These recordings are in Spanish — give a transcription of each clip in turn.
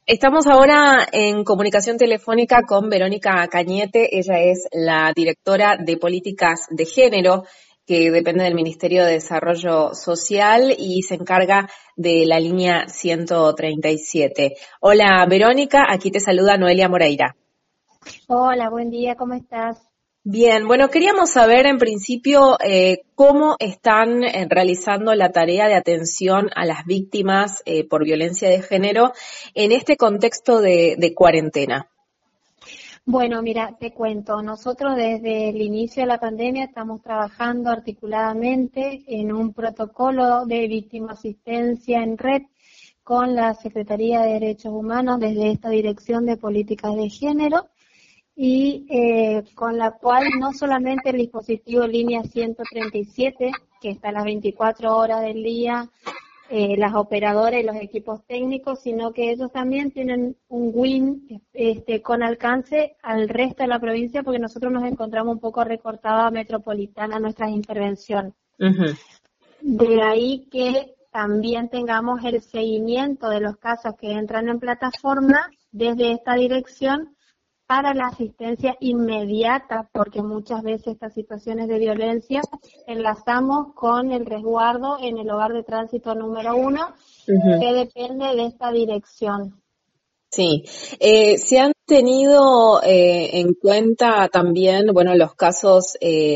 Estamos ahora en comunicación telefónica con Verónica Cañete. Ella es la directora de Políticas de Género, que depende del Ministerio de Desarrollo Social y se encarga de la línea 137. Hola Verónica, aquí te saluda Noelia Moreira. Hola, buen día, ¿cómo estás? Bien, bueno, queríamos saber en principio cómo están realizando la tarea de atención a las víctimas por violencia de género en este contexto de cuarentena. Bueno, mira, te cuento, nosotros desde el inicio de la pandemia estamos trabajando articuladamente en un protocolo de víctima asistencia en red con la Secretaría de Derechos Humanos desde esta Dirección de Políticas de Género y con la cual no solamente el dispositivo línea 137, que está a las 24 horas del día, las operadoras y los equipos técnicos, sino que ellos también tienen un WIN con alcance al resto de la provincia, porque nosotros nos encontramos un poco recortada metropolitana nuestras intervenciones. Uh-huh. De ahí que también tengamos el seguimiento de los casos que entran en plataforma desde esta dirección para la asistencia inmediata, porque muchas veces estas situaciones de violencia enlazamos con el resguardo en el hogar de tránsito número 1, Uh-huh. que depende de esta dirección. Sí, se han tenido en cuenta también, bueno, los casos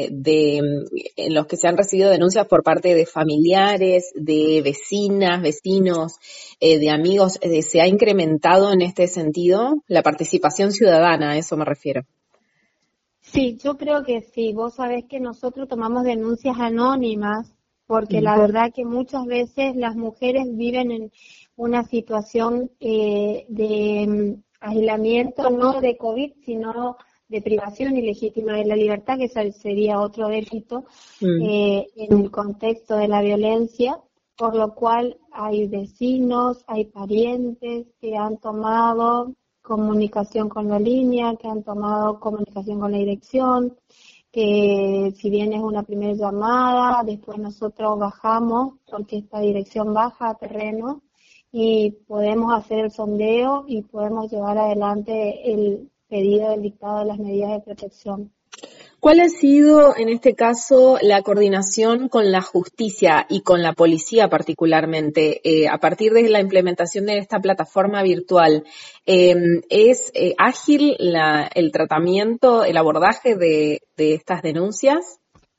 en los que se han recibido denuncias por parte de familiares, de vecinas, vecinos, de amigos. ¿Se ha incrementado en este sentido la participación ciudadana? A eso me refiero. Sí, yo creo que sí. Vos sabés que nosotros tomamos denuncias anónimas, porque la verdad que muchas veces las mujeres viven en una situación de aislamiento, no de COVID, sino de privación ilegítima de la libertad, que ese sería otro delito en el contexto de la violencia, por lo cual hay vecinos, hay parientes que han tomado comunicación con la línea, que han tomado comunicación con la dirección, que si bien es una primera llamada, después nosotros bajamos, porque esta dirección baja a terreno, y podemos hacer el sondeo y podemos llevar adelante el pedido del dictado de las medidas de protección. ¿Cuál ha sido, en este caso, la coordinación con la justicia y con la policía particularmente a partir de la implementación de esta plataforma virtual? ¿Es ágil el tratamiento, el abordaje de estas denuncias?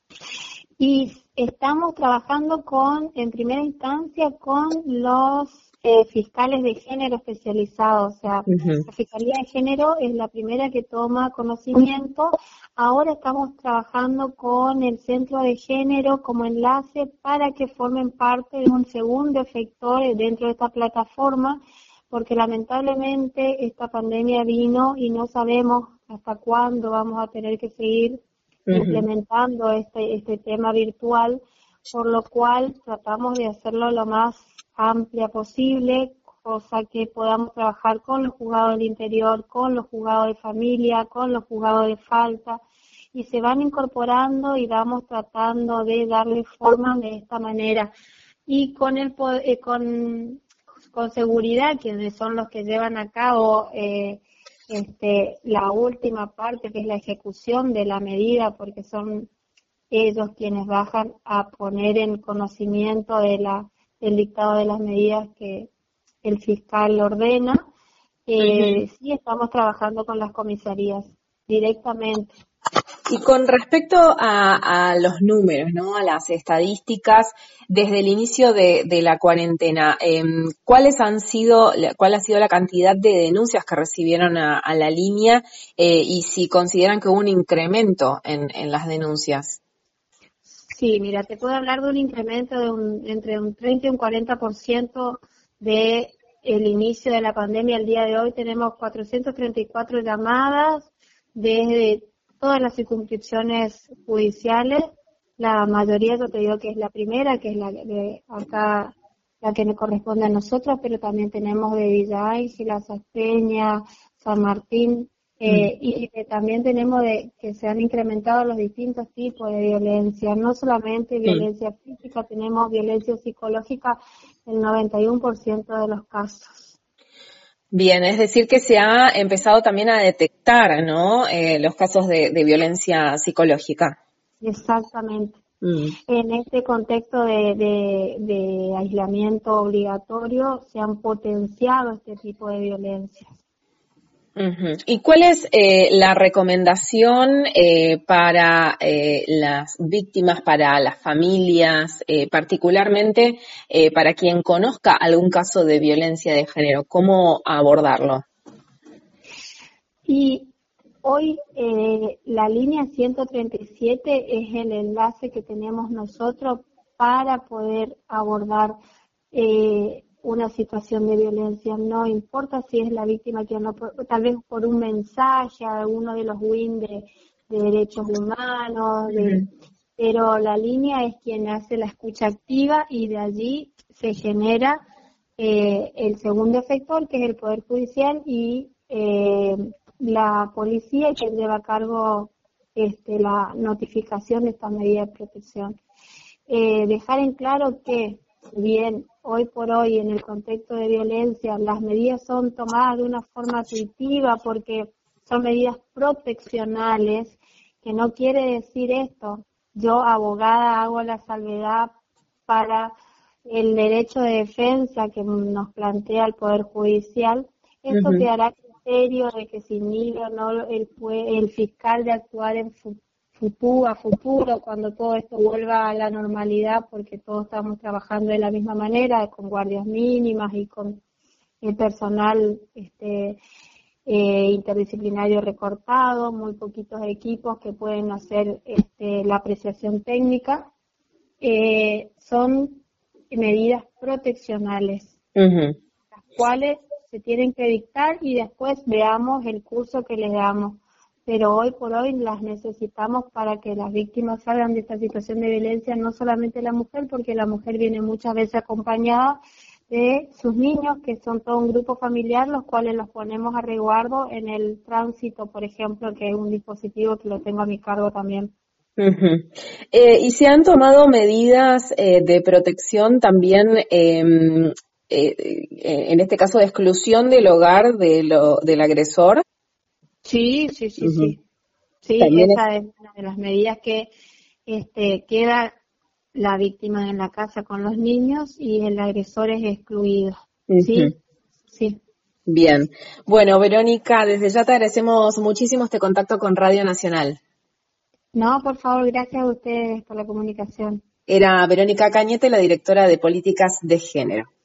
Y estamos trabajando en primera instancia, con los fiscales de género especializados. O sea, Uh-huh. la Fiscalía de Género es la primera que toma conocimiento. Ahora estamos trabajando con el Centro de Género como enlace para que formen parte de un segundo efector dentro de esta plataforma, porque lamentablemente esta pandemia vino y no sabemos hasta cuándo vamos a tener que seguir implementando este tema virtual, por lo cual tratamos de hacerlo lo más amplia posible, cosa que podamos trabajar con los juzgados del interior, con los juzgados de familia, con los juzgados de falta, y se van incorporando y vamos tratando de darle forma de esta manera. Y con seguridad, quienes son los que llevan a cabo la última parte, que es la ejecución de la medida, porque son ellos quienes bajan a poner en conocimiento del dictado de las medidas que el fiscal ordena. Sí, estamos trabajando con las comisarías directamente. Y con respecto a los números, ¿no? A las estadísticas, desde el inicio de la cuarentena, ¿cuál ha sido la cantidad de denuncias que recibieron a la línea y si consideran que hubo un incremento en las denuncias? Sí, mira, te puedo hablar de un incremento de entre un 30 y un 40% de el inicio de la pandemia. El día de hoy tenemos 434 llamadas desde todas las circunscripciones judiciales. La mayoría, yo te digo que es la primera, que es la de acá, la que nos corresponde a nosotros, pero también tenemos de Villa Ángela, Salteña, San Martín. Y también tenemos que se han incrementado los distintos tipos de violencia, no solamente violencia física, tenemos violencia psicológica en el 91% de los casos. Bien, es decir que se ha empezado también a detectar, ¿no? Los casos de violencia psicológica. Exactamente. Mm. En este contexto de aislamiento obligatorio se han potenciado este tipo de violencias. Ujú. ¿Y cuál es la recomendación para las víctimas, para las familias, particularmente para quien conozca algún caso de violencia de género? ¿Cómo abordarlo? Y hoy la línea 137 es el enlace que tenemos nosotros para poder abordar una situación de violencia. No importa si es la víctima que no, tal vez por un mensaje a alguno de los WIN de derechos humanos, pero la línea es quien hace la escucha activa y de allí se genera el segundo efector, que es el Poder Judicial y la policía, que lleva a cargo la notificación de estas medidas de protección. Dejar en claro que, si bien hoy por hoy en el contexto de violencia las medidas son tomadas de una forma intuitiva porque son medidas proteccionales, que no quiere decir esto. Yo, abogada, hago la salvedad para el derecho de defensa que nos plantea el Poder Judicial. Esto Ujú. quedará a criterio de que se inhibe o no el fiscal de actuar en a futuro, cuando todo esto vuelva a la normalidad, porque todos estamos trabajando de la misma manera, con guardias mínimas y con el personal interdisciplinario recortado, muy poquitos equipos que pueden hacer la apreciación técnica. Son medidas proteccionales, Ujú. las cuales se tienen que dictar y después veamos el curso que les damos. Pero hoy por hoy las necesitamos para que las víctimas salgan de esta situación de violencia, no solamente la mujer, porque la mujer viene muchas veces acompañada de sus niños, que son todo un grupo familiar, los cuales los ponemos a resguardo en el tránsito, por ejemplo, que es un dispositivo que lo tengo a mi cargo también. Ujú. ¿Y se han tomado medidas de protección también, en este caso de exclusión del hogar del agresor? Sí, sí, sí, Ujú. sí. Sí, También es. esa es una de las medidas que queda la víctima en la casa con los niños y el agresor es excluido. Ujú. Sí, sí. Bien. Bueno, Verónica, desde ya te agradecemos muchísimo este contacto con Radio Nacional. No, por favor, gracias a ustedes por la comunicación. Era Verónica Cañete, la directora de Políticas de Género.